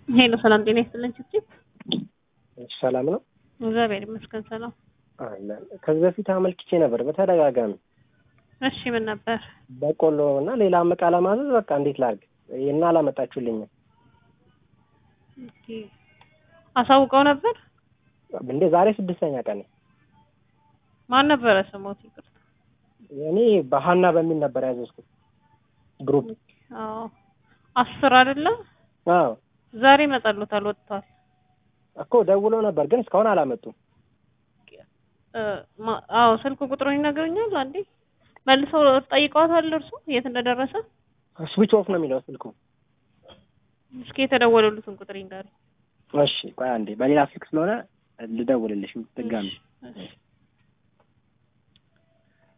ሄሎ ሰላም ጤና ይስጥልኝ ቺፕ ሰላም ነው እግዚአብሔር ይመስገን ሰላም አለ ከዚህ በፊት አመልክቼ ነበር በተደጋጋሚ እሺ ምን ነበር በቆሎና ሌላ መቃላ ማዘዝ በቃ እንዴት ላድርግ እና አላመጣችሁልኝ ኦኬ አሳውቀው ነበር እንዴ ዛሬ 6ኛ ቀን ማን ነበር ስሞት ይቅርታ እኔ በሃና በሚል ነበር ያዘዝኩት ግሩፕ አዎ 10 አይደለም አዎ ዛሬ መጣሉታል ወጥቷል እኮ ደውሎ ነበር ግን እስካሁን አላመጡም አዎ ስልኩ ቁጥሩን ይነግሩኛል አንዴ መልሰው ጠይቀዋታል እርሱ የት እንደደረሰ ስዊች ኦፍ ነው የሚለው ስልኩ እስኪ የተደወሉትን ቁጥር ይንገሩ እሺ ቆይ አንዴ በሌላ ስልክ ስለሆነ ልደውልልሽ ድጋሚ